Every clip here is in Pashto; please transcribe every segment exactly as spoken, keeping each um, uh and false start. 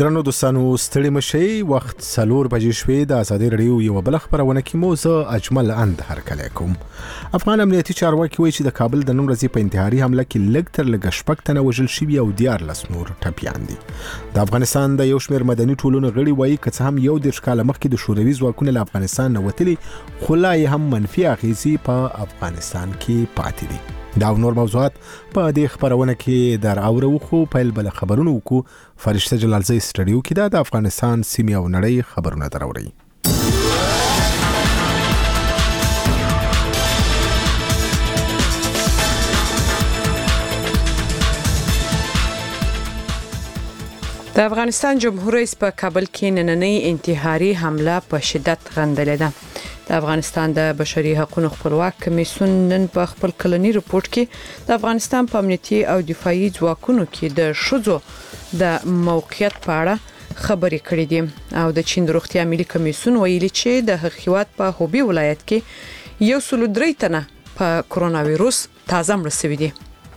درنو دوستانو ستړي مشي وخت څلور بجې شوې د ازادي رادیو یو بل خبرونه کې مو زه اجمل اند هرکلی کوم. افغان امنیتي چارواکي وایي چې د کابل د نن ورځې په انتحاري حمله کې لږ تر لږه شپږ تنه وژل شوي او دیارلس نور ټپیان دي. د افغانستان د یو شمېر مدني ټولنو غړي وایي که څه هم یو دېرش کاله مخکې د شوروي ځواکونه له افغانستان نه وتلي خو لا یې هم منفي اغېزې په افغانستان کې پاتې دي. دا نور موضوعات په دې خبرونه کې در اورو خو پیل بل خبرونه وکړو. فرشته جلالزی سټډیو کې د افغانستان سیمې او نړۍ خبرونه دراوړي. د افغانستان جمهور رئیس په کابل کې نننۍ انتحاري حمله په شدت غندلې ده. د افغانستان د بشري حقوقو خپلواک کمیسیون نن په خپل کلنی رپورت کې د افغانستان په امنیتي او دفاعي ځواکونو کې د شذو د موقعیت په اړه خبرې کړې دي او د چین د روغتیا ملي کمیسیون ویلي چې د هغوی په هوبي ولایت کې یو سل درې تنه په کرونا وایروس تازه مړ شوي دي.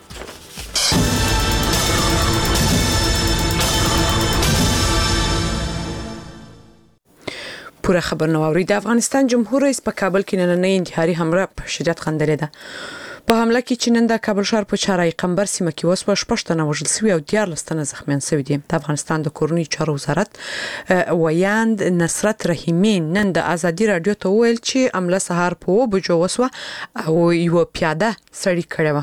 پوره خبر نو اوري. د افغانستان جمهور رئیس په کابل کې نننۍ انتحاري حمله په شدت غندلې ده. په حمله کې چې نن د کابل ښار په چارای قمبر سیمه کې وسوه شپږ تنه وژل شوي او دیارلس تنه زخمیان شوي دي. د افغانستان د کورنۍ چارو وزارت ویاند نصرت رحیمی نن د ازادي رادیو ته ویل چې عمله سهار په اوه بجو وسوه او یو پیاده سړی کړی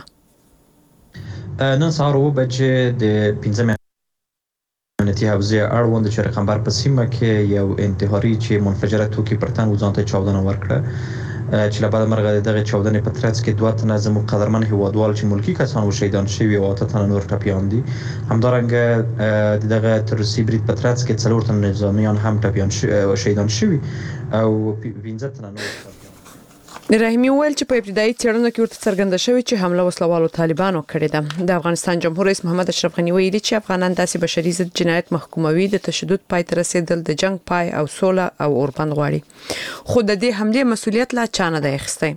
و. نن سهار اوه بجې د پنځمې امنیتي حوزې اړوند چې رقمبر په سیمه کې یو انتحاري چې منفجره توکي پرتن وځان ته چاودنه ورکړه چې له بعد مرغه دغه چاودنې په ترڅ کې دوه تنه زموږ قدرمن هیوادوال چې ملکی کسان و شهیدان شوي او اته تنه نور ټپیان دي. همدارنګه دغه تروریستي برید په ترڅ کې څلور تنه نظامیان هم ټپیان شهیدان شوي او پنځه تنه نور ټپیان. رحیمی ویل چې په ابتدایي څېړنه کې ورته څرګنده شوې چې حمله وسلوالو طالبانو کړې ده. د افغانستان جمهور رئیس محمد اشرف غنی ویلي چې افغانان داسې بشري ضد جنایت محکوموي د تشدد پای ته رسیدل د جنگ پای او سوله او اوربند غواړي خو د دې حمله مسؤلیت لا چا نه دی اخیستی.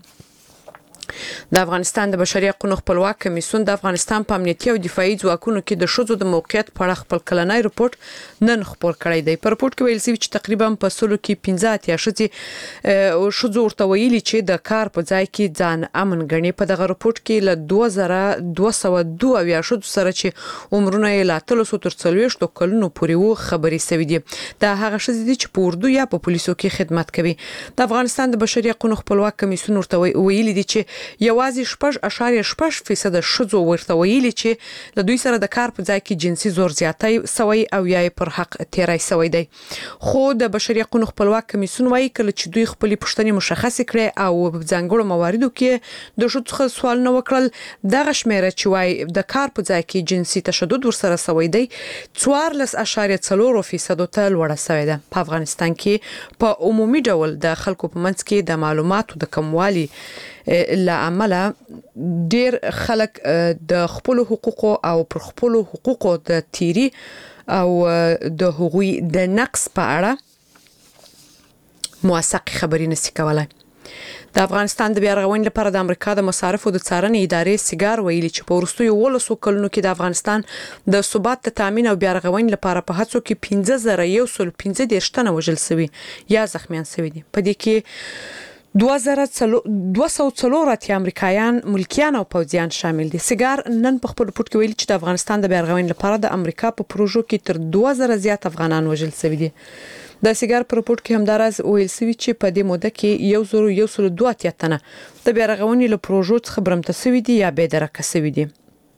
د افغانستان د بشري حقوقو خپلواک کمیسیون د افغانستان په امنیتي او دفاعي ځواکونو کې د شذو د موقعیت په اړه خپل کلنی رپورت نن خپور کړی دی. په رپورت کې ویل شوی چې تقریبا په سلو کې پنځه اتیا شذې شذو ورته ویلي چې د کار په ځای کې ځان امن ګڼي. په دغه رپورت کې له دوه زره دوه سوه دوه اویا شذو سره چې عمرونه یې له اتلسو تر څلوېښتو کلونو پورې وو خبرې شوي دي. دا هغه شذې دي چې په اردو یا په پولیسو کې خدمت کوي. د افغانستان د بشري حقوقو خپلواک کمیسیون ورته ویلي دي چې یوازې شپږ اعشاریه شپږ فیصد شذو ورته ویلي چې له دوی سره د کار په ځای کې جنسي زور زیاتی سوی او یا پر حق تیری سوی دی. خو د بشري حقوقو خپلواک کمیسیون وايي کله چې دوی خپل پوښتنې مشخص کړي او په ځانګړو مواردو کې د شذو څخه سوال نه وکړل دغه شمیره چې وايي د کار په ځای کې جنسي تشدد ورسره سوی دی څوارلس اعشاریه څلور فیصد ته لوړه سوی ده. په افغانستان کې په عمومي ډول د خلکو په منځ کې د معلوماتو د کموالي لامل ډیر خلک د خپل حقوقو او پر خپل حقوقو د تیری او د حقوقي د نقص په اړه موثق خبرې نشي کولای. د افغانستان د بیارغونې لپاره د امریکا د مصارفو د څارنې ادارې سیګار ویلي چې په وروستیو ولسو کلونو کې د افغانستان د ثبات د تامین او بیارغونې لپاره په هڅو کې پنځه زره یو سل پنځه دېرش تنه وژل شوي یا زخمیان شوي دي. په دې کې دوه سوه څلور اتیا امریکایان ملکیان او پوځیان شامل دي. سیګار نن په خپل رپورت کې ویلي چې د افغانستان د بیارغونې لپاره د امریکا په پروژو کې تر دوه زره زیات افغانان وژل شوي دي. د سیګار په رپورت کې همداراز ویل شوی چې په دې موده کې یو زر یو سل دوه اتیا تنه د بیارغونې له پروژو څخه برمته شوي دي یا بې درکه شوي دي.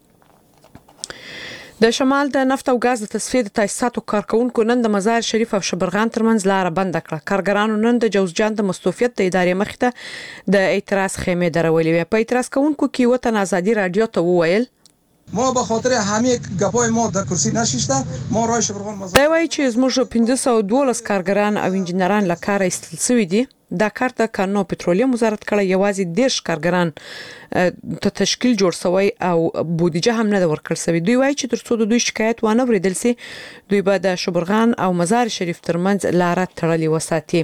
د شمال د نفت او غاز د تصفیې د تاسیساتو کارکونکو نن د مزار شریف او شبرغان ترمنځ لار بند کړه. کارګرانو نن د جوزجان د مستوفیت د ادارې مخې ته د اعتراض خیمه درولې. په اعتراض کوونکو کې وطن ازادي رادیو ته وویل ما به خاطر همه گپای ما در کرسی نشسته ما راه شبرغان مزار دا وایي چې زموږ پنځه سوه دولس کارګران او انجنیران له کاره ایستل شوي دي. دا کار د کانونو پټرولیم وزارت کړه. یوازې دېرش کارګران ته تشکیل جوړ شوی او بودیجه هم نه ورکړل شوی. دوی وایي چې ترڅو د دوی شکایت وانه وریدل سي دوی به د شبرغان او مزار شریف ترمنځ لار تړلې وساتي.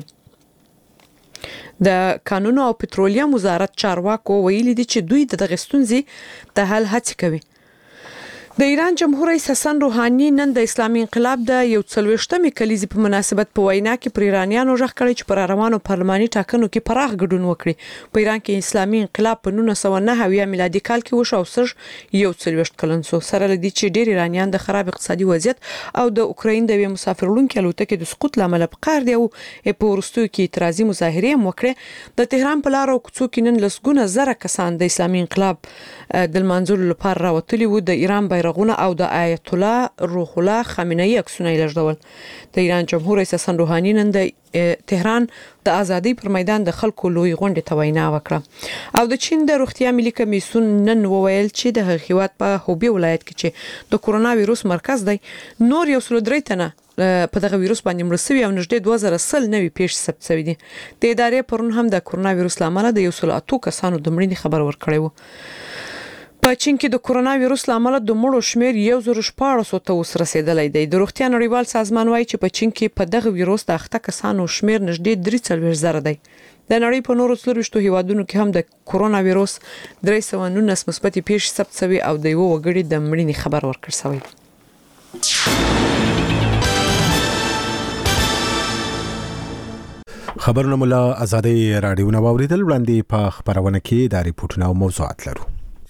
د کانونو او پټرولیم وزارت چارواکو ویلي دي چې دوی د دغه ستونزې د حل هڅه کوي. د ایران جمهور رئیس حسن روحاني نن د اسلامي انقلاب د یو څلوېښتمې کلیزې په مناسبت په وینا کې پر ایرانیانو ژغ کړی چې پر روانو پارلماني ټاکنو کې پراخ ګډون وکړي. په ایران کې اسلامي انقلاب په نولس سوه نهه اویا میلادي کال کې وشو او سږ یو څلوېښت کلن شو. سره لدی چې ډېر ایرانیان د خراب اقتصادي وضعیت او د اوکراین د یو مسافرلونکو الوتکې د سقوط لامل په قهر دی او په ورستو کې اعتراضي مظاهره هم وکړه. د تهران په لار او کوڅو کې نن لسګونه زره کسان د اسلامي انقلاب د منځلو لپاره راوتلي وو. د ایران بیرغونه او د آیت الله روح الله خامنه‌ای عکسونه لږدول. د ایران جمهور رئیس حسن روحاني نن د تهران د ازادۍ پر میدان د خلکو لوی غونډه ته وینا وکړه. او د چین د روغتیا ملي کمیسیون نن وویل چې د هیواد په هوبي ولایت کې چې د کورونا وایروس مرکز دی نور یو څلور درې تنه په دغه وایروس باندې مړ شوي او نږدې دوه زره سل نوي پیښې ثبت شوي دي. د ادارې پرون هم د کورونا وایروس لامل د یو سل اتو کسانو د مړینې خبر ورکړی وو. په چین کې د کورونا وایروس لامل د مړو شمیر یو زر شپږ سوه ته اوس رسیدلی دی. د روغتیا نړیوال سازمان وایي چې په چین کې په دغه وایروس د اخته کسانو شمیر نږدې درې څلوېښت زره دی. د نړۍ په نورو څلوېښتو هیوادونو کې هم د کورونا وایروس درې سوه نولس مثبتې پیښې ثبت شوي او د یو وګړي د مړینې خبر ورکړل شوی. خبرونه مو له ازادۍ راډیو نه واوریدل. وړاندې په خبرونه کې د ریپورتونو او موضوعات لرو.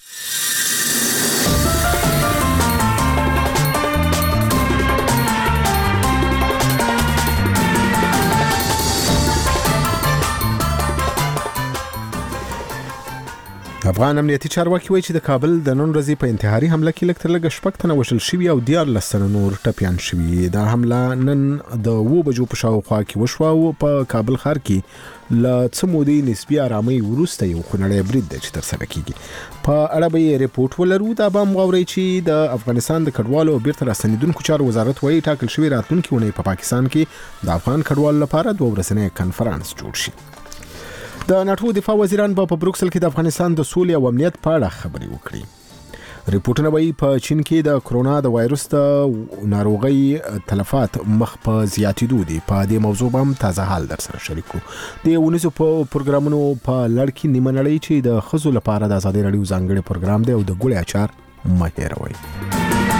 افغان امنیتي چارواکي وایي چې د کابل د نن ورځې په انتحاري حمله کې لږ تر لږه شپږ تنه وژل شوي او دیارلس تنه نور ټپیان شوي. دا حمله نن د اوه بجو په شاوخوا کې وشوه او په کابل ښار کې له څه مودې نسبي آرامۍ وروسته یو خونړی برید دی چې ترسره کیږي. په اړه به یې ریپورټ ولرو. دا به هم واورئ چې د افغانستان د کډوالو او بیرته راستنېدونکو چارو وزارت وایي ټاکل شوي راتلونکي اونۍ په پاکستان کې د افغان کډوالو لپاره دوه ورځنی کنفرانس جوړ شي. د ناتو دفاع وزیران په بروکسل کې د افغانستان د سولې او امنیت په اړه خبرې وکړي. ریپورتونه وایي په چین کې د کرونا د وایروس د ناروغۍ تلفات مخ په زیاتېدو دي. په دې موضوع به هم تازه حال در سره شریک کړو. د ونیزو په پروګرامونو په لړ کې نیمه نړۍ چې د ښځو لپاره د ازادۍ راډیو ځانګړی پروګرام دی او د ګوړې اچار مه هېروئ.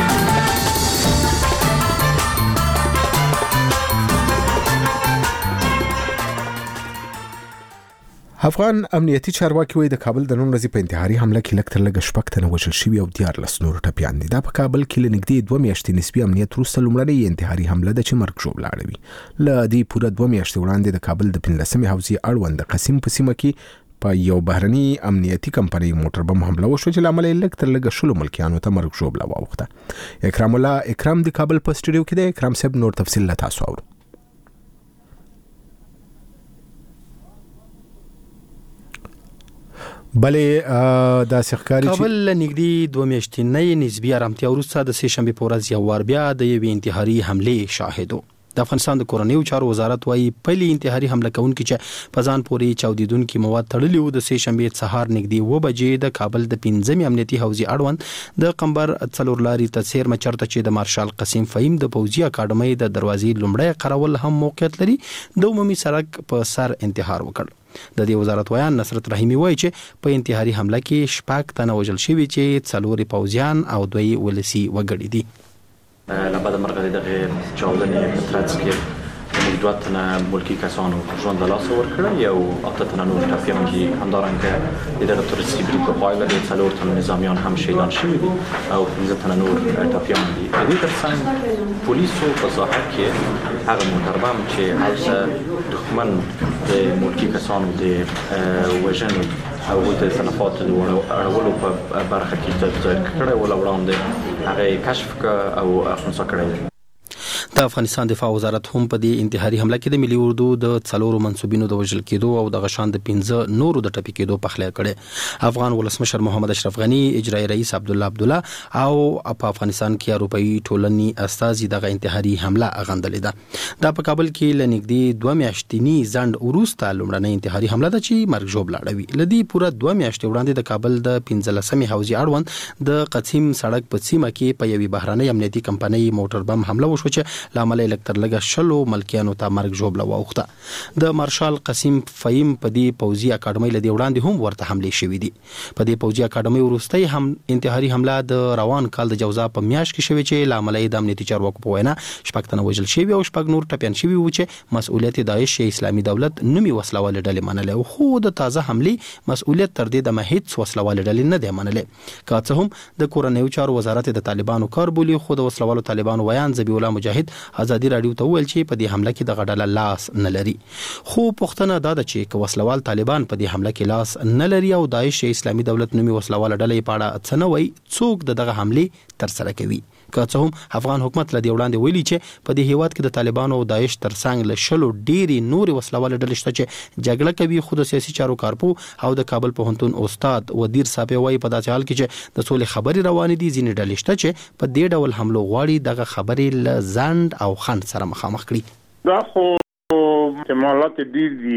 افغان امنیتي چارواکي وایي د کابل د نن ورځې په انتحاري حمله کې لږ تر لږه شپږ تنه وژل شوي او دیارلس نور ټپیان دي. دا په کابل کې له نږدې دوه میاشتې نسبي امنیت وروسته لومړنۍ انتحاري حمله ده چې مرګ ژوبله اړوي. له دې پوره دوه میاشتې وړاندې د کابل د پنځلسمې حوزې اړوند د قسیم په سیمه کې په یو بهرني امنیتي کمپنۍ موټر بم حمله وشوه چې لامل یې لږ تر لږه شلو ملکیانو ته مرګ ژوبله واوښته. اکرام الله اکرام د کابل په سټوډیو کې دی. اکرام صاحب نور تفصیل له تاسو اورو. بلې د سخکاري کابل نږدې دوه میاشتې نسبي آرامتیا وروسته د سه شنبې په ورځ یو وار بیا د یوې انتحاري حملې شاهد و. د افغانستان د کورنیو چارو وزارت وايي پلي انتحاري حمله کوونکي چې په ځان پورې چاودیدونکي مواد تړلي وو د سه شنبې سهار نږدې اوه بجې د کابل د پنځمې امنیتي حوزې اړوند د قمبر څلور لاري ته څیرمه چرته چې د مارشال قسیم فهیم د پوځي اکاډمۍ د دروازې لومړی قرول هم موقعیت لري د عمومي سړک په سر انتحار وکړ. د دې وزارت ویان نصرت رحیمی وایي چې په انتحاري حمله کې شپږ تنه وژل شوي چې څلور پوځیان او دوی ولسی وګړي دي. لبعد مرغه دغه چاودنې په ترڅ کې موږ دوه تنه ملکی کسانو ژوند له لاسه ورکړل. یو اته تنه نور ټپیان دي. همدارنګه دغه تروریستي برید په پایله کې څلور تنه نظامیان هم شهیدان شوي دي او پنځه تنه نور ټپیان دي. د دې ترڅنګ پولیسو په ساحه کې هغه موټر بم چې هلته دښمن د ملکی کسانو د وژنې او د تلفات د اړولو په برخه کې تدبیر کړی و وړاندې هغه کشف او خنثی کړی. د افغانستان دفاع وزارت هم په دې انتحاري حمله کې د ملي اردو د څلورو منسوبینو د وژل کېدو او د غشان د پنځه نورو د ټپي کېدو پخلی کړي. افغان ولسمشر محمد اشرف غنی، اجرایی رئیس عبدالله عبدالله او په افغانستان کې اروپایي ټولنې استازي دغه انتحاري حمله غندلې ده. دا په کابل کې له نږدې دوه میاشتني ځنډ وروسته لومړنۍ انتحاري حمله ده چې مرګ ژوبله اړوي. له دې پوره دوه میاشتې وړاندې د کابل د پنځلسمې حوزې اړوند د قسیم سړک په سیمه کې په یوې بهرنۍ امنیتي کمپنۍ موټر بم حمله وشوه چې لامل لک تر لګه شلو ملکیانو ته مرګ ژوبله واوخته د مارشال قسیم فهیم په دې پوځي اکاډمۍ لدی وړاندې هم ورته حمله شوې دي. په دې پوځي اکاډمۍ وروستۍ هم انتحاري حمله د روان کال د جوزا په میاشت کې شوې چې لامل یې د امنیتي چارواکو په وینا شپږ تنه وژل شوي او شپږ نور ټپیان شوي و چې مسؤلیت داعش اسلامي دولت نومي وسلوال ډلې منلې خو د تازه حمله مسؤلیت تر دې د مهیت وسلوال ډلې نه دی منلې. که څه هم د کورنیو چارو وزارت د طالبانو کار بولی خو د وسلوالو طالبانو ویان ذبیح الله مجاهد ازادي رادیو ته ویل چې په دې حمله کې د غډاله لاس نه لري. خو پښتنه دا ده چې که وسلوال طالبان په دې حمله کې لاس نه لري او داعش اسلامي دولت نومي وسلوال ډلې په اړه څه نه وایي څوک د دغه حمله تر سره کوي. که څه هم افغان حکومت لدی وړاندې ویلي چې په دې هیواد کې د طالبانو او داعش ترڅنګ له شلو ډېری نور وسلوال ډلې شته چې جګړه کوي. خو د سیاسي چارو کارپو او د کابل پوهنتون استاد ودیر صاحب وايي په داسې حال کې چې د سولې خبري روانې دي ځینې ډلې شته چې په دې ډول حملو غواړي دغه خبرې له ځند او خند سره مخامخ کړي. دا خو احتمالات ډېر دي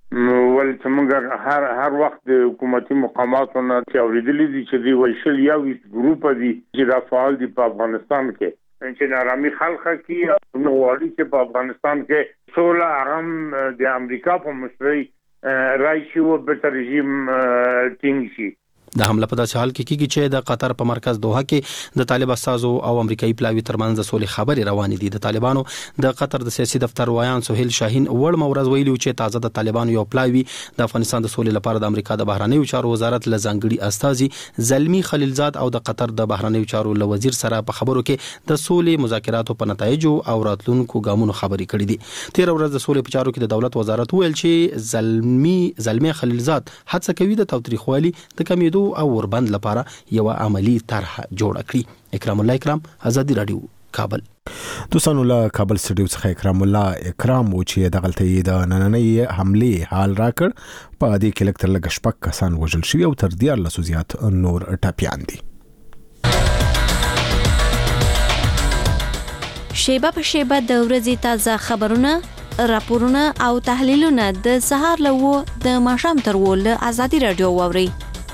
ول چې موږ هر هر وخت د حکومتي مقاماتو نه اوریدلي دي چې دی ویشل یو ګروپ دي چې دا فعال دي په افغانستان کې چې نارامي خلک کی نو وړي چې په افغانستان کې سوله آرام د امریکا په مشرۍ راشي او به رژیم ټینګ شي. د حمله په داسې حال کې کیږي چې د قطر په مرکز دوحه کې د طالب استازو او امریکایي پلاوی ترمنځ د سولې خبرې روانې دي. د طالبانو د قطر د سیاسي دفتر ویان سهیل شاهین وړ مورز ویلي چې تازه د طالبانو یو پلاوی د افغانستان د سولې لپاره د امریکا د بهرنیو چارو وزارت له ځانګړي استازي زلمی خلیلزاد او د قطر د بهرنیو چارو له وزیر سره په خبرو کې د سولې مذاکراتو په نتایجو او راتلونکو ګامونو خبرې کړې دي. تیر ورځ د سولې په چارو کې د دولت وزارت ویل چې زلمی زلمی خلیلزاد هڅه کوي د تاوتریخوالي د کمیدو او وربند لپاره یو عملی طرح جوړ کړي. اکرام الله اکرام ازادي رادیو کابل. دوستانو له کابل سټډیو څخه اکرام الله اکرام و چې د غلطۍ د نننۍ حمله حال راکړ. په دې کې لکتر لګ شپږ کسان وژل شوي او تر دیار لسو زیات نور ټپیان دي. شیبه په شیبه د ورځې تازه خبرونه راپورونه او تحلیلونه د سهار له د ماښام تر ول ازادي رادیو واوري.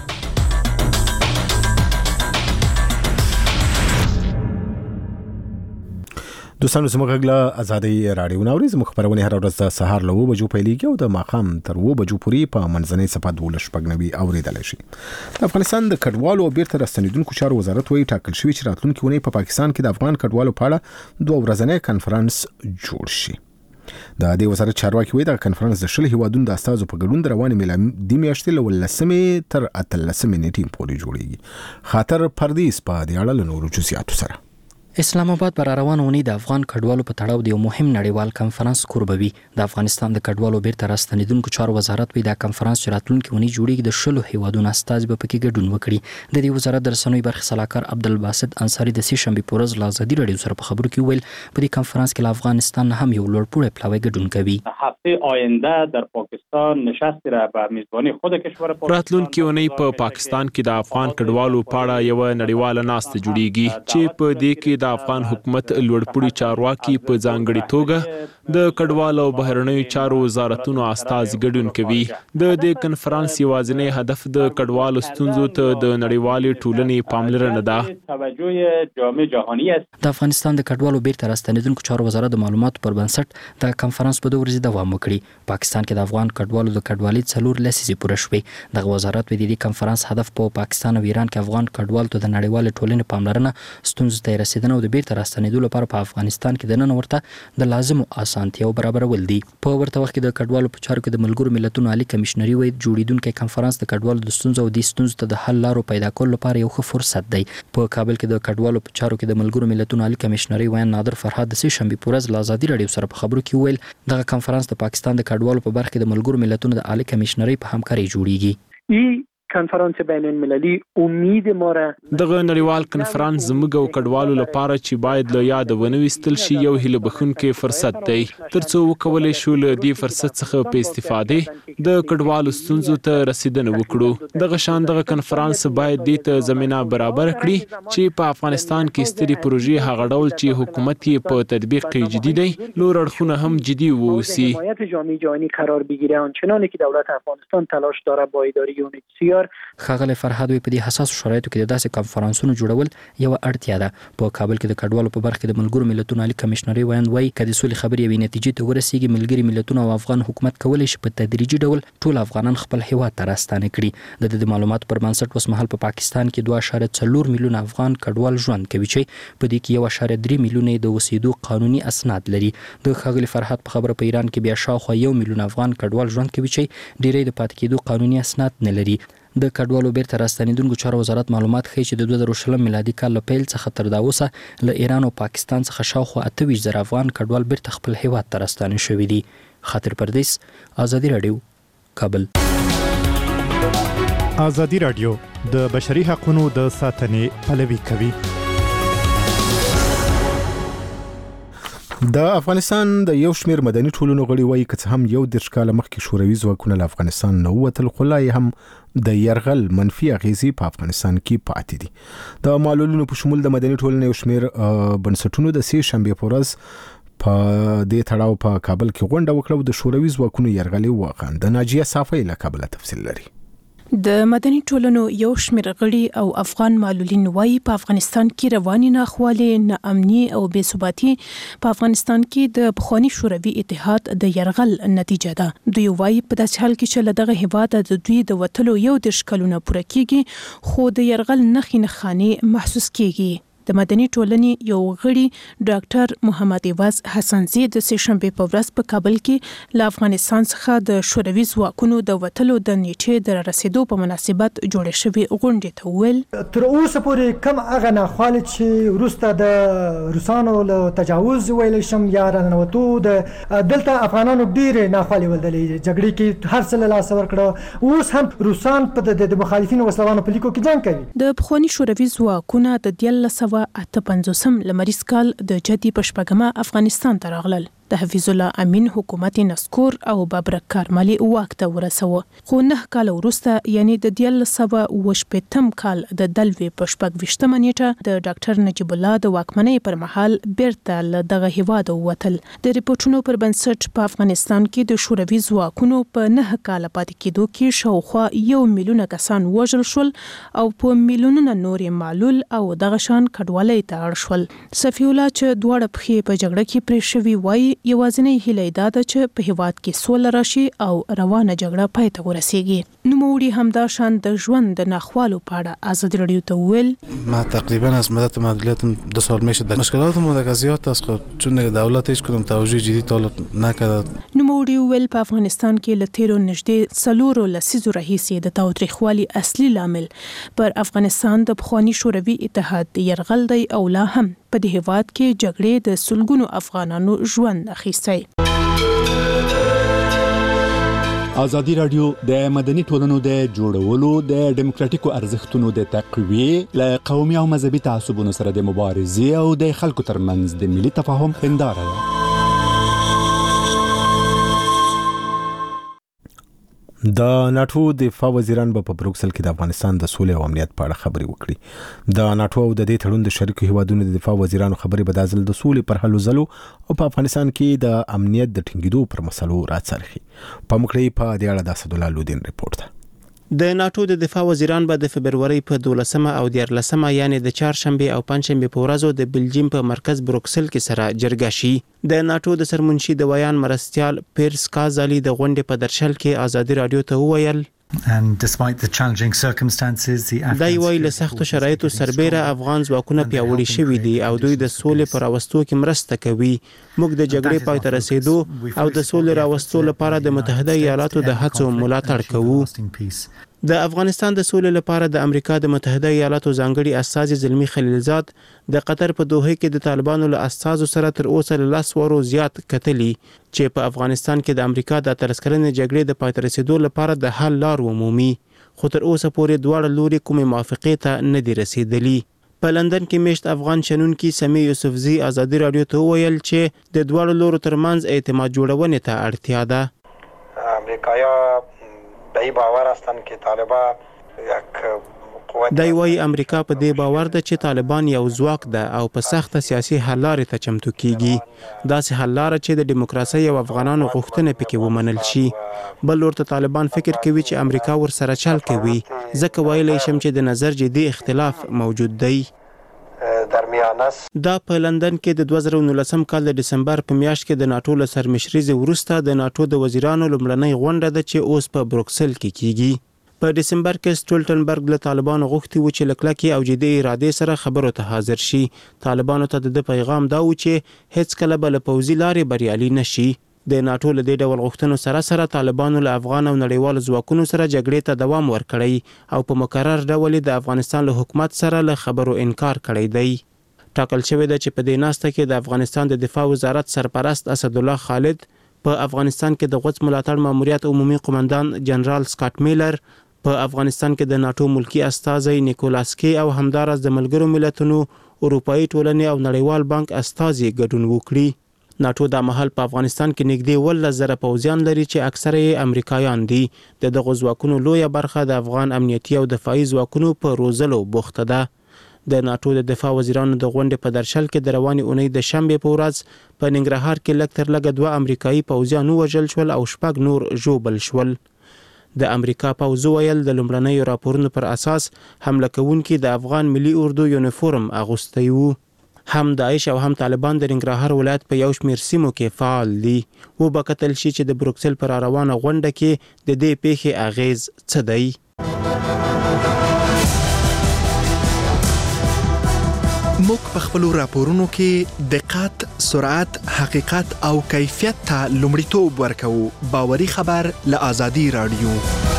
دوستانو زموږ غږ ازادي رادیو ناوري زموږ خبرونه هر ورځ د سهار له و بجو پیلېږي او د ماښام تر و بجو پورې په منځنۍ صفه دولس شپږ اوریدل شي. د افغانستان د کډوالو او بیرته راستنیدونکو چارو وزارت وايي ټاکل شوی چې راتلونکي ونې په پاکستان کې د افغان کډوالو په اړه دوه ورځنی کانفرنس جوړ شي. د دې وزارت چارواکي وايي د کانفرنس د شل هیوادونو د استازو په ګډون د روانې میلادي میاشتې له ولسمې تر اتلسمې نیټې پورې جوړیږي. خاطر پردیس په دې اړه له نورو جزئیاتو سره. اسلام آباد پر روانه ونی د افغان کډوالو په تړاو د یو مهم نړیوال کانفرنس کوربوي. د افغانستان د کډوالو بیرته راستنیدونکو چارو وزارت وی د کانفرنس راتلونکي ونی جوړیږي د شلو هیوادونو استاد به پکې ګډون وکړي. د دې وزارت د رسنوي برخه صلاحکار عبدالباسط انصاری د سې شنبه په ورځ له ازادي رادیو سره په خبرو کې ویل په دې کانفرنس کې له افغانستان هم یو لوړ پوړی پلاوی ګډون کوي. هفته آینده در پاکستان نشست را به میزبانی خود کشور پاکستان راتلونکي ونی په پاکستان کې د افغان کډوالو په اړه یو نړیواله ناسته جوړیږي چې په دې کې د افغان حکومت لوړپوړي چارواکي په ځانګړي توګه د کډوالو او بهرنیو چارو وزارتونو استاذ ګډون کوي. د دې کنفرانس یوازینی هدف د کډوالو ستونزو ته د نړیوالې ټولنې پاملرنه ده. توجه جامع جهانی است. د افغانستان د کډوالو بیرته راستنیدونکو چارو وزارت د معلوماتو پر بنسټ د کنفرانس په دوه ورځې دوام وکړي. پاکستان کې د افغان کډوالو د کډوالۍ څلور لسیزې پوره شوې. د وزارت په دې کنفرانس هدف په پاکستان او ایران کې افغان کډوالو ته د نړیوالې ټولنې پاملرنه ستونزو ته رسیدنه او د بیرته راستنیدو لپاره په افغانستان کې د نن ورته د لازمو اسانتیاو برابرول دي. په ورته وخت کې د کډوالو په چارو کې د ملګرو ملتونو عالی کمشنري وایي جوړیدونکو کنفرانس د کډوالو د ستونزو او د ستونزو ته د حل لارو پیدا کولو لپاره یو ښه فرصت دی. په کابل کې د کډوالو په چارو کې د ملګرو ملتونو عالی کمشنري وایي نادر فرهاد د سې شنبه په ورځ له ازادي رادیو سره په خبرو کې ویل دغه کنفرانس د پاکستان د کډوالو په برخه کې د ملګرو ملتونو د عالی کمشنري په همکاري جوړیږي. ای کنفرانس بین المللي امید ما را دغه نړیوال کنفرانس زموږ او کډوالو لپاره چې باید له یاد ونويستل شي یو هیله بخونکي فرصت دی ترڅو وکولای شو له دې فرصت څخه په استفاده د کډوالو ستونزو ته رسیدنه وکړو. دغه شان دغه کنفرانس باید دې ته زمينه برابر کړي چې په افغانستان کې ستري پروژې هغه ډول چې حکومت یې په تطبیق کې جدي دی نور اړخونه هم جدي ووسی. حمایت جامعه جهانی قرار بگیره آنچنانی که دولت افغانستان تلاش داره با اداره یونیسیار نومبر. ښاغلی فرهاد وی په دې حساس شرایطو کې د داسې کانفرنسونو جوړول یو اړتیا ده. په کابل کې د کډوالو په برخه کې د ملګرو ملتونو عالی کمشنري وایي وایي کله د سولې خبرې یوې نتیجې ته ورسیږي ملګري ملتونه او افغان حکومت کولای شي په تدریجي ډول ټول افغانان خپل هیواد ته راستانه کړي. د دې معلوماتو پر بنسټ اوس مهال په پاکستان کې دوه اعشاریه څلور میلیونه افغان کډوال ژوند کوي چې په دې کې یو اعشاریه درې میلیونه د اوسېدو قانوني اسناد لري. د ښاغلي فرهاد په خبره په ایران کې بیا شاوخوا یو میلیون افغان کډوال ژوند کوي چې ډیری د پاتې کېدو قانوني اسناد نه لري. د کډوالو بیرته راستنیدونکو چارو وزارت معلومات ښیي چې د دوه زره شلم میلادي کال له پیل څخه تر دا اوسه له ایران او پاکستان څخه شاوخوا اته ویشت زره افغان کډوال بیرته خپل هیواد ته راستانه شوي دي. خاطر پردیس، آزادي رادیو، کابل. آزادي رادیو د بشري حقوقو د ساتنې پلوي کوي. د افغانستان د یو شمیر مدني ټولنو غړي وایي که هم یو د ښکال مخکې شوروي ځواکونه له افغانستان نه ووتل خو لا هم د يرغل منفي اغیزې په افغانستان کې پاتې دي. د معلولینو په شمول د مدني ټولنې یو شمیر بنسټونو د سې شنبه په ورځ په دې تړاو په کابل کې غونډه وکړه او د شوروي ځواکونو يرغل وغند. ناجیه صافی له کابل تفصیل لري. د مدني ټولنو یو شمېر غړي او افغان معلولین وایي په افغانستان کې رواني ناخوالې، ناامني او بې ثباتي په افغانستان کې د پخواني شوروي اتحاد د يرغل نتیجه ده. دوی وایي په داسې حال کې چې له دغه هیواده د دوی د وتلو یو دېرش کلونه پوره کېږي خو د يرغل نښې نښانې محسوس کېږي. د مدني ټولنې یو غړي ډاکټر محمد ایواز حسنزي د سې شنبه په ورځ په کابل کې له افغانستان څخه د شوروي ځواکونو د وتلو د نیټې د رسیدو په مناسبت جوړې شوې غونډې ته وویل تر اوسه پورې کم هغه ناخوالې چې وروسته د روسانو له تجاوز ویل شم یا رانوتو د دلته افغانانو ډېرې ناخوالې ولدلې. جګړې کې هر څه له لاسه ورکړه. اوس هم روسان په د مخالفینو وسلوانو په لیکو کې جنګ کوي. د پخواني شوروي ځواکونه د دیارلس سوه اته پنځوسم لمریز کال د جدي پشپږمه افغانستان ته راغلل. د حفیظ الله امین حکومت نسکور او بابرک کارملي واک ته ورسوه. خو نه کال وروسته یعنی د دیارلس سوه اوه شپېتم کال د دلوي پشپږ ویشتمه نیټه د ډاکټر نجیب الله د واکمنۍ پر مهال بیرته له دغه هیواده ووتل. د ریپورتونو پر بنسټ په افغانستان کې د شوروي ځواکونو په نه کال پاتې کېدو کې شاوخوا یو میلیونه کسان وژل شول او په میلیونونه نورې معلول او دغه شان کډوالۍ ته اړ شول. صفی الله چې دواړه پښې په جګړه کې پرې شوي وایي یوازینۍ هیله دا ده چې په هیواد کې سوله راشي او روانه جګړه پای ته ورسیږي. نوموړي همدا شان د ژوند د ناخوالو په اړه آزادي رادیو ته وویل ما تقریبا از مدت معلولیت دو سال میشه در مشکلات متقاضیات است چون دولت هیچ کدوم توجه جدی طالب نکرد. نوموړي وویل په افغانستان کې له تیرو نږدې څلورو لسیزو راهیسې د تاوتریخوالي اصلي لامل پر افغانستان د پخواني شوروي اتحاد د یرغل دی او لا هم په دې هیواد کې جګړې د سلګونو افغانانو ژوند اخیستی. آزادي رادیو د مدني ټولنو د جوړولو د ډیموکراتیکو ارزښتونو د تقویې له قومي او مذهبي تعصبونو سره د مبارزې او د خلکو ترمنځ د ملي تفاهم هنداره ده. د ناتو دفاع وزیران به په بروکسل کې د افغانستان د سولې او امنیت په اړه خبرې وکړي. د ناتو او د دې تړون د شریکو هیوادونو د دفاع وزیرانو خبرې به د ځل د سولې پر هلو ځلو او په افغانستان کې د امنیت د ټینګېدو پر مسلو راڅرخي. په مکړې په دې اړه د اسدالله لودین ریپورت ده. د ناتو د دفاع وزیران به د فبرवरी په دولسمه او دیارلسمه یعنی د چهارشنبه او پنځشنبه په ورځو د بلجیم په مرکز بروکسل کې سره جرګه شي. د ناتو د سرمنشي د ویان مرستيال پیرس کازالي د غونډې په درشل کې آزادي رادیو ته وویل And despite the challenging circumstances, the دای وایي له سختو شرایطو سربېره افغان ځواکونه پیاوړي شوي دي او دوی د سولې پر راوستو کې مرسته کوي. موږ د جګړې پای ته رسیدو او د سولې راوستو لپاره د متحده ایالاتو د هڅو ملاتړ کوو. د افغانستان د سولې لپاره د امریکا د متحده ایالاتو ځانګړي استازي زلمی خلیلزاد د قطر په دوحه کې د طالبانو له استازو سره تر اوسه له لاس ورو زیات کتلی چې په افغانستان کې د امریکا د اتلس کلنې جګړې د پای ته رسیدو لپاره د حل لار ومومي. خو تر اوسه پورې دواړه لوري کومې موافقې ته نه دي رسیدلي. په لندن کې میشت افغان شنونکي سمی یوسفزي آزادي رادیو ته وویل چې د دواړو لورو ترمنځ اعتماد جوړونې ته اړتیا ده. امریکایا به این باور هستند که طالبان یک دی وايي امریکا په دې باور ده چې طالبان یو ځواک ده او په سخته سیاسي حل لارې ته چمتو کیږي داسې حل لاره چې د دیموکراسي او افغانانو غوښتنې پکې ومنل شي بل ورته طالبان فکر کوي چې امریکا ورسره چل کوي ځکه ویلی شم چې د نظر جدي اختلاف موجود دی دا په لندن کې د دوه زره نولسم کال د دسمبر په میاشت کې د ناتو له سرمشرۍ وروسته د ناتو د وزیرانو لومړنۍ غونډه ده چې اوس په بروکسل کې کیږي په دسمبر کې سټولټنبرګ له طالبانو غوښتي و چې لکلکي او جدي ارادې سره خبرو ته حاضر شي طالبانو ته د پیغام دا و چې هیڅ کله به له پوځي لارې بریالي نشي د ناتو له دې ډول غوښتنو سره سره طالبانو له افغان او نړیوالو ځواکونو سره جګړې ته دوام ورکړی او په مکرر ډول د افغانستان له حکومت سره له خبرو انکار کړی دی ټاکل شوی دی چې په دې ناسته کې د افغانستان د دفاع وزارت سرپرست اسدالله خالد په افغانستان کې د غوڅ ملاتړ ماموریت عمومي قومندان جنرال سکاټ میلر په افغانستان کې د ناتو ملکی استازی نیکولاس کی او همدارس د ملګرو ملتونو اروپאי ټولنې او نړیوال بانک استازي ګډون وکړي ناتو د محل په افغانستان کې نږدې ول زره پوځیان لري چې اکثره یې امریکایان دي د دغه ځواکونو لویه برخه د افغان امنیتي او دفاعي ځواکونو په روزلو بوخته ده د ناتو د دفاع وزیرانو د غونډې په درشل کې د روانې اونۍ د شنبې په ورځ په ننګرهار کې لږ تر لږه دوه امریکایي پوځیان ووژل شول او شپږ نور ژوبل شول د امریکا پوځ ویل د لومړنیو راپورونو پر اساس حمله کوونکي د افغان ملي اردو یونیفورم اغوستی وو هم داعش او هم طالبان د ننګرهار ولایت په یو شمېر سیمو کې فعال دي و به کتل شي چې د بروکسل پر روانه غونډه کې د دې پیښې اغیز څه دی موږ په خپل راپورونو کې دقت، سرعت، حقیقت او کیفیت ته لومړیتوب ورکوو. باوري خبر له آزادي رادیو.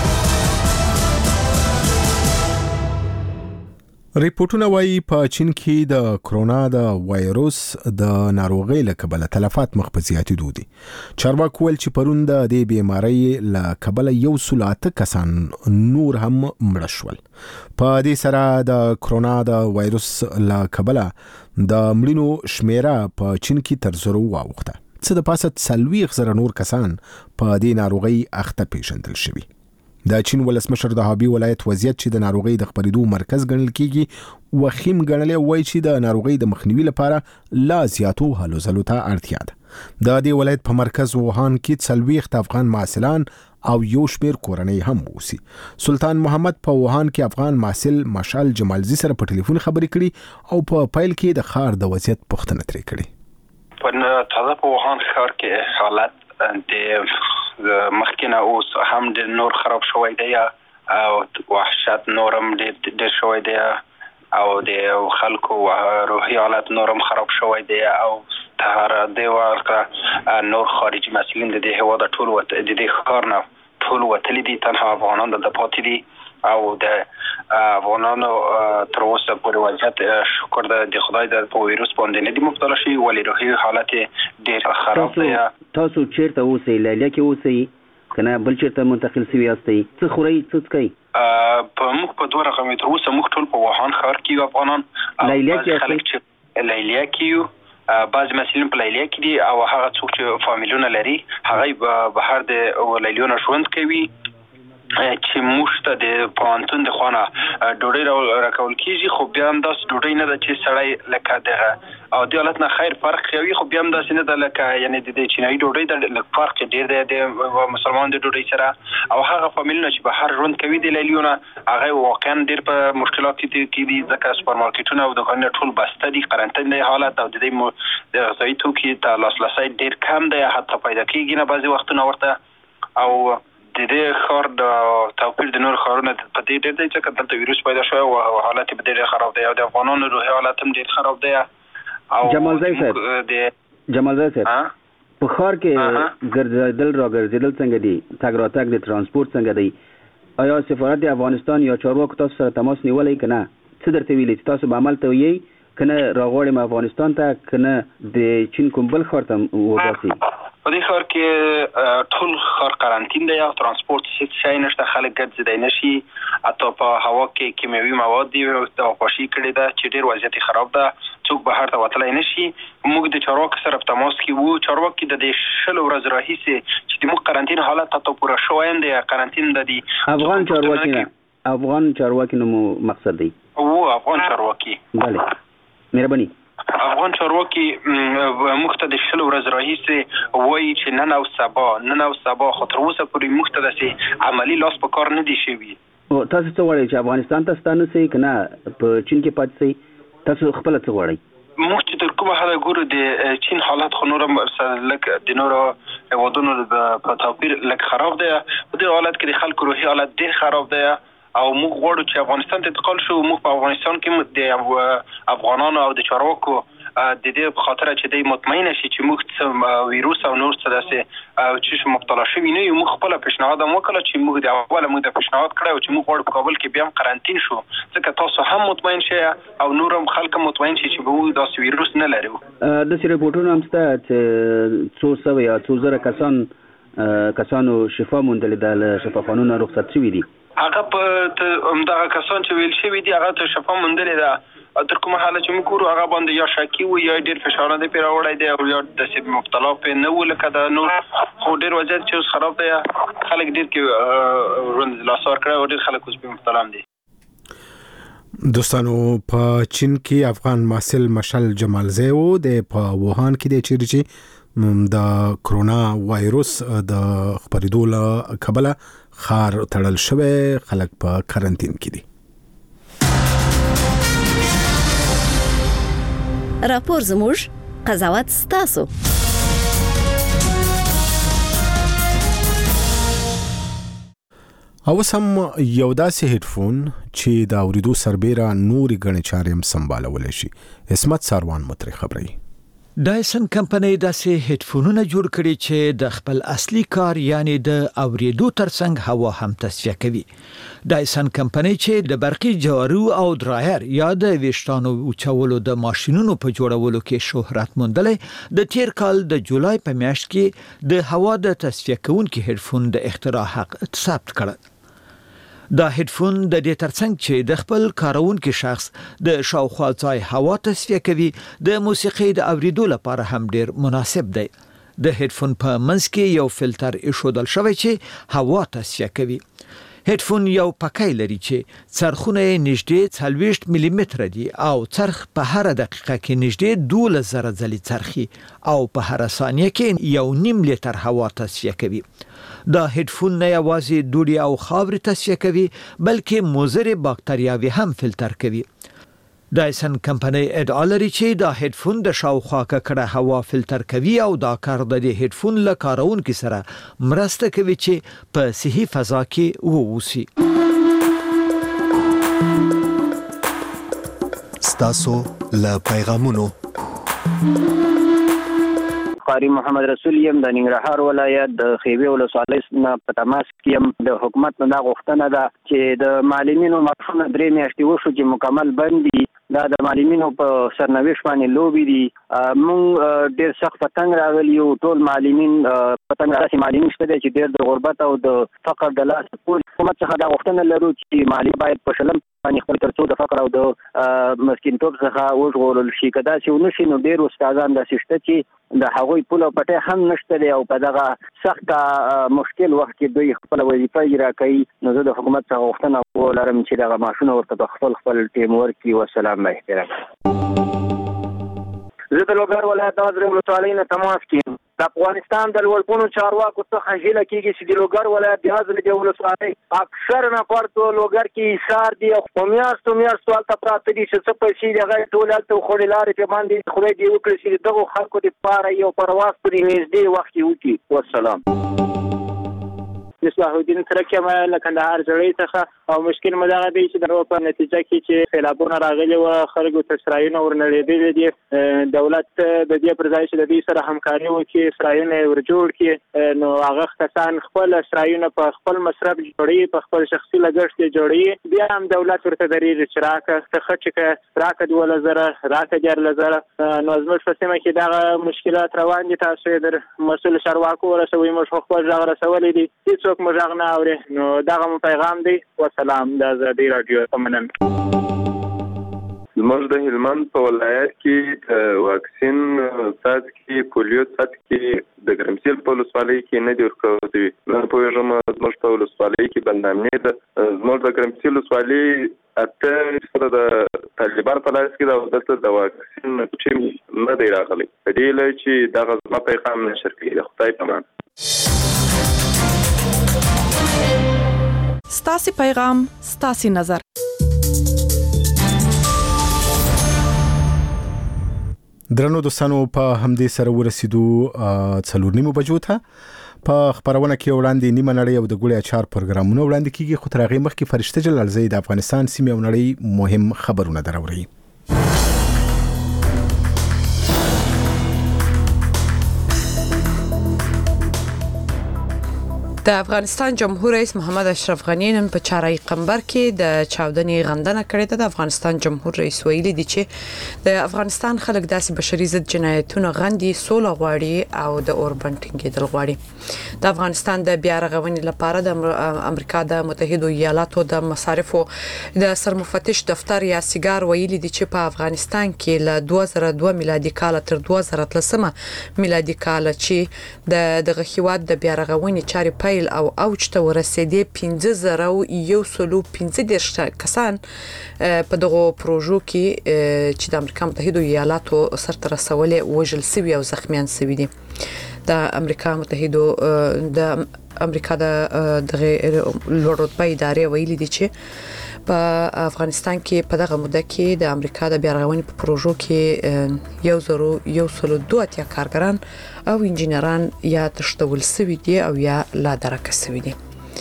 ریپورتونه وايي په چین کې د کرونا د وایروس د ناروغۍ له کبله تلفات مخ په زیاتېدو دي. چارواکو ویل چې پرون د دې بیمارۍ له کبله یو سل اته کسان نور هم مړه شول. په دې سره د کرونا د وایروس له کبله د مړینو شمیره په چین کې تر زرو واوښته. څه د پاسه څلوېښت زره نور کسان په دې ناروغۍ اخته پیژندل شوي. د چین ولسمشر د هابي ولایت وضعیت چې د ناروغۍ د خپرېدو مرکز ګڼل کیږي وخیم ګڼلی وایي چې د ناروغۍ د مخنیوي لپاره لا زیاتو هلو ځلو ته اړتیا ده. د دې ولایت په مرکز ووهان کې څلوېښت افغان محصلان او یو شمېر کورنۍ هم اوسي. سلطان محمد په ووهان کې افغان محصل مشعل جمالزي سره په ټلیفون خبرې کړي او په پیل کې د ښار د وضعیت پوښتنه ترې کړې. په تازه په ووهان ښار کې حالت د مخکینه اوس هم د نور خراب شوی دی او وحشت نورم ډېر شوی دی او د خلکو روحي حالت نورم خراب شوی دی او تر دې ورکه نور خارجي مسئولین د دې هوا د ټول وت د دې ښار نه ټول وتلي دي تنها افغانان د پاتې دي او د افغانانو تر اوسه پورې وضعیت شکر د خدای د وایروس باندې نه دي مبتلا شوي ولې روحي حالت ډېر خراب دی. تاسو چیرته اوسئ؟ لیلیه کې اوسئ کنه بل چیرته منتقل شوي یاستئ؟ څه خورئ څه څکئ؟ په موږ په دوه رقمې تر اوسه موږ ټول په ووهان ښار کې یو افغانان لیلیه کې خلک چې لیلیه کې یو بعض مسئولین په لیلیه کې دي او هغه څوک چې فامیلونه لري هغه بهر د لیلیونو ژوند کوي چې موږ ته د پوهنتون د خوا نه ډوډۍ راکول کېږي خو بیا هم داسې ډوډۍ نه ده چې سړی لکه دغه او دې حالت نه خیر فرق کوي خو بیا هم داسې نه ده لکه یعنې د چینایي ډوډۍ د لږ فرق ډېر دی د مسلمان د ډوډۍ سره او هغه فامیلونه چې بهر ژوند کوي د لیلیونه هغه واقعا ډېر په مشکلات کې دي ځکه سوپرمارکیټونه او دوکانونه ټول بسته دي قرنطین دی حالت او د دې د غذایي توکي ته لاسرسی ډېر کم دی حتی پیدا کېږي نه بعضې وختونه ورته او د دې ښار د توپیر د نور ښارونو په دې ډېر دی ځکه دلته ویروس پیدا شوی او حالت یې ډېر خراب دی او د افغانانو روحي حالت هم ډېر خراب دی. او جمالزی صاحب جمالزی صاحب په ښار کې ګرځېدل را ګرځېدل څنګه دي؟ تګ راتګ د ترانسپورت څنګه دی؟ آیا سفارت د افغانستان یا چارواکو تاسو سره تماس نیولی که نه؟ څه درته ویلي چې تاسو به عمل ته ویئ که نه راغواړئ افغانستان ته که نه د چین کوم بل ښار ته وباسئ؟ په دې ښار کې ټول ښار قرنطین دی او ترانسپورت هیڅ شی نشته خلک ګرځېدی نشي حتی په هوا کې کیمیاوي مواد دي پاشي کړې ده چې ډېر وضعیت خراب ده څوک بهر ته وتلی نشي. موږ د چارواکو سره په تماس کې وو چارواکي د دې شلو ورځو راهیسې چې زموږ قرنطین حالت ته پوره شوی دی قرنطین د دې افغان چارواکي نه افغان چارواکي نو مقصد دی او افغان چارواکي بله مهرباني افغان چارواکي موږ ته د شل ورځې راهیسې وایي چې نن او سبا نن او سبا خو تر اوسه پورې موږ ته داسې عملي لاس په کار نه دی شوي. تاسو څه غواړئ چې افغانستان ته ستانه سئ که نه په چین کې پاتې سئ؟ تاسو خپله څه غواړئ؟ موږ چې تر کومه حده ګورو د چین حالت خو نور لږ د نورو هېوادونو په توپیر لږ خراب دی. په دې حالت کې د خلکو روحي حالت ډېر خراب دی او موږ غواړو چې افغانستان ته انتقال شو. موږ په افغانستان کې د افغانانو او د چارواکو د دې په خاطر چې دوی مطمئن شي چې موږ څه ویروس او نور څه داسې چې مبتلا شوي نه یو. موږ خپله پیشنهاد هم وکړه چې موږ د اوله موږ د پیشنهاد کړی چې موږ غواړو په کابل کې بیا هم قرنطین شو ځکه تاسو هم مطمئن شئ او نور هم خلک هم مطمئن شي چې به موږ داسې ویروس نه لرو. داسې رپورټونه هم شته چې څو سوه یا څو زره کسان کسانو شفا موندلې ده له شفاخانو رخصت شوي دي. هغه په همدغه کسان چې ویل شوي دي هغه ته شفا موندلې ده. تر کومه حاله چې موږ ګورو هغه باندې یا شاکي وي یا ډېر فشار دی پرې راوړی دی او یا داسې مبتلا پرې نه وو لکه د نور. خو ډېر وضعیت چې اوس خراب دی خلک ډېر کې ژوند لاسوار کړی او ډېر خلک اوس پرې مبتلا هم دي. دوستانو په چین کې افغان محصل مشل جمالزی و د په ووهان کې د چیرې چې د کرونا وایروس د خپرېدو له کبله خار تړل شوی خلک په قرنطین کې دي. راپور زموږ قضاوت ستاسو. او سم یو داسې هډفون چې د اوریدو سربېره نوري غنې چارې هم سمبالولی شي. اسمت ساروان متری خبري. ډایسن کمپنۍ داسې هډفونونه جوړ کړي چې د خپل اصلي کار یعنی د اوریدو ترڅنګ هوا هم تصفیه کوي. ډایسن کمپنۍ چې د برقي جارو او درایر یا د ویشتانو اوچولو د ماشینونو په جوړولو کې شهرت موندلې د تیر کال د جولای په میاشت کې د هوا د تصفیه کوونکي هډفون د اختراع حق ثبت کړ. دا هډفون د دې ترڅنګ چې د خپل کارونکي شخص د شاوخوا ځای هوا تصفیه کوي د موسیقي د اوریدو لپاره هم ډیر مناسب دی. د هډفون په منځ کې یو فلټر ایښودل شوی چې هوا تصفیه کوي. هډفون یو پکای لري چې څرخونه یې نږدې څلوېښت ملي متره دي او څرخ په هر دقیقه کې نږدې دولس زره ځلې څرخي او په هر ثانیه کې یو نیم لیتر هوا تصفیه کوي. دا هډفون نه یوازې دوړې او خاورې تصفیه کوي بلکې مضرې باکتریاوې هم فلټر کوي. ډایسن کمپنۍ ادعا لري چې دا هډفون د شاوخوا ککړه هوا فلټر کوي او دا کار د دې هډفون له کارونکو سره مرسته کوي چې په صحي فضا کې ووسی. ستاسو له پیغامونو قاری محمد رسول یم د ننګرهار ولایت د خیبه ولسوالۍ نه په تماس کې یم. د حکومت نه غوښتنه ده چې د معلمینو معاشونه درې میاشتې وشو چې مکمل بند دي. دا د معلمینو په سرنوشت باندې لوبي دي. مونږ ډېر سخت په تنګ راغلي یو. ټول معلمین په تنګ داسې معلمین شته دي چې ډېر د غربت او د فقر د لاسه ټول حکومت څخه دا غوښتنه لرو چې معلم باید په شلم باندې خپل ترڅو د فقر او د مسکینتوب څخه وژغورل شي. که داسې ونه شي نو ډېر استادان داسې شته چې د هغوی پول او پټۍ هم نشته دی او په دغه سخته مشکل وخت کې دوی خپله وظیفه اجرا کوي. نو زه د حکومت څخه غوښتنه ولرم چې دغه معاشونه ورته په خپل خپل ټیم ورکړي. والسلام احترام. زه د لوګر ولایت د درې ولسوالۍ نه تماس کوم. د افغانستان د لوړپوړو چارواکو څخه هیله کیږي چې د لوګر ولایت د هغې ولسوالۍ اکثر نفر په لوګر کې ایثار دي او میاشتو میاشتو هلته پراته دي چې څه پیسې دي هغه یې ټول هلته وخوړې لارې پرې باندې خدای دې وکړي چې د دغو خلکو دپاره یو پرواز په دې نږدې وخت کې وکړي. والسلام. مصباح الدین ترک یم له کندهار زړۍ څخه او مشکل مو دغه دی چې د په نتیجه کې چې سیلابونه راغلي وو خلکو ته سرایونه ورنړېدلي دي. دولت د دې پر ځای چې د دې سره همکاري وکړي سرایونه یې ورجوړ کړي نو هغه کسان خپل سرایونه په خپل مصرف جوړوي په خپل شخصي لګښت یې جوړوي. بیا هم دولت ورته دریږي چې راکړه ته ښه چې که راکړه دولس زره راکړه دیارلس زره. نو زموږ په سیمه کې دغه مشکلات روان دي. تاسو یې در مسؤل چارواکو ورسوئ. موږ خپل غږ رسولی دي هېڅوک موږ غږ نه اوري. نو دغه مو پیغام دی. والسلام. د ازادي راډیو مننه. زموږ د هلمند په ولایت کې واکسین سات کې پولیو سات کې د ګرمسیل په ولسوالۍ کې نه دی ورکول شوی. نن په یوه زموږ په ولسوالۍ کې بندامنې ده. زموږ د ګرمسیل ولسوالۍ اته سره د طالبان په لاس کې دا دلته د واکسین چې نه دی راغلی. په دې لای چې دا غوښتنه پیغام نشر کړي د خدای په امان. ستاسي پیغام ستاسي نظر. درنو دوستانو په همدې سره ورسېدو څلور نیمو بجو ته. په خبرونه کې وړاندې نیمه نړۍ او د ګولې اچار پروګرامونه وړاندې کیږي، خو تر هغه مخکې فرشته جلالزی د افغانستان سیمې او نړۍ مهم خبرونه دراوړي. د افغانستان جمهور رئیس محمد اشرف غنی نن په چارای قمبر کې د چاودنې غندنه کړې ده. د افغانستان جمهور رئیس ویلي دی چې د افغانستان خلک داسې بشري ضد جنایتونه غندي، سوله غواړي او د اوربن ټینګېدل غواړي. د افغانستان د بیا رغونې لپاره د امریکا د متحده ایالاتو د مصارفو د سرمفتش دفتر یا سیګار ویلي دی چې په افغانستان کې له دوه زره دوه میلادي کال تر دوه زره اتلسمه میلادي کال چې د دغه هیواد د بیا رغونې چارې پیل او اوج ته ورسېدي پنځه زره یو سل او پنځه دېرش کسان په دغه پروژو کې چې د امریکا متحده ایالاتو سرته رسولې وژل شوي او زخمیان شوي دي. د امریکا متحده د امریکا د دغه لوړ رتبه ادارې ویلي دي چې په افغانستان کې په دغه موده کې د امریکا د بیا رغونې په پروژو کې یو زرو یو سل دوه اتیا کارګران او انجینران یا تشتول شوي دي او یا لا درکه شوي دي.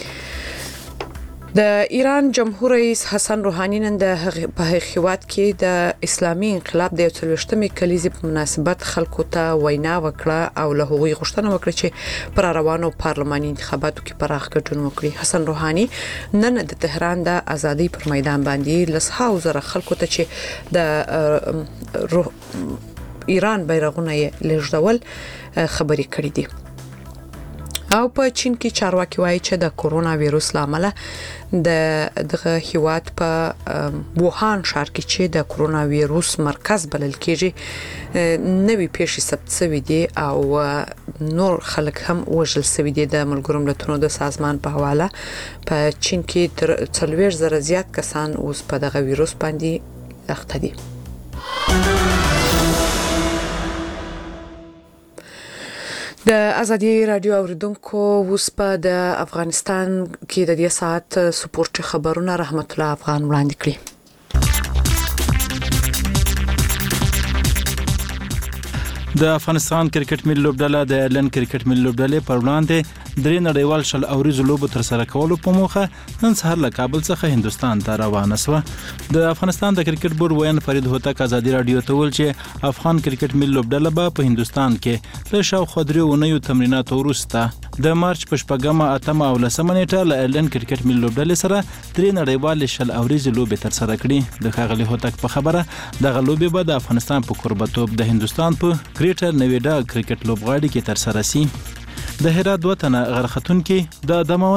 د ایران جمهور رئیس حسن روحانی نن د په هیواد کې د اسلامي انقلاب د څلوېښتمې کلیزې په مناسبت خلکو ته وینا وکړه او له هغوی غوښتنه وکړه چې پر روانو پارلماني انتخاباتو کې پراخ ګډون وکړي. حسن روحانی نن د تهران د ازادۍ پر میدان باندې لسهاو زره خلکو ته چې د ایران بیرغونه یې لېږدول خبرې کړې دي. او په چین کې چارواکي وایي چې د کورونا وایروس لامل د دغه هیواد په ووهان ښار کې چې د کورونا وایروس مرکز بلل کېږي نوې پیښې ثبت شوې دي او نور خلک هم وژل شوي دي. د ملګرو ملتونو د سازمان په حواله په چین کې تر څلوېښت زره زیات کسان اوس په دغه وایروس باندې اخته دي. د ازادي رادیو اوریدونکو اوس په د افغانستان کې د دې ساعت سپورت خبرونه رحمت الله افغان وړاندې کړي. د افغانستان کرکټ ملي لوبډله د ایرلند کرکټ ملي لوبډلې پر وړاندې درې نړیوال شل اوریزو لوبو تر سره کولو په موخه نن سهار له کابل څخه هندستان ته روانه شوه. د افغانستان د کرکټ بورډ وین فرید هوتک ازادي رادیو ته ویل چې افغان کرکټ ملي لوبډله به په هندستان کې له شاوخوا درې اونیو تمریناتو وروسته د مارچ په شپږمه اتمه او لسمه نیټه له ایرلند کرکټ ملي لوبډلې سره درې نړیوال شل اوریزو لوبې تر سره کړي. د ښاغلي هوتک په خبره دغه لوبې به د افغانستان په کوربتوب د هندستان په ګریټر نویډا کرکټ لوبغاړي کې تر سره شي. د هرات وطن غرختون کې د دمو